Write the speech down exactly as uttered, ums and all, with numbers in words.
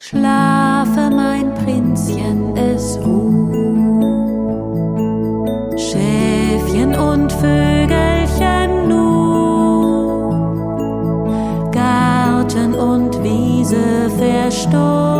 Schlafe, mein Prinzchen, es ruht. Schäfchen und Vögelchen nur, Garten und Wiese verstohlen.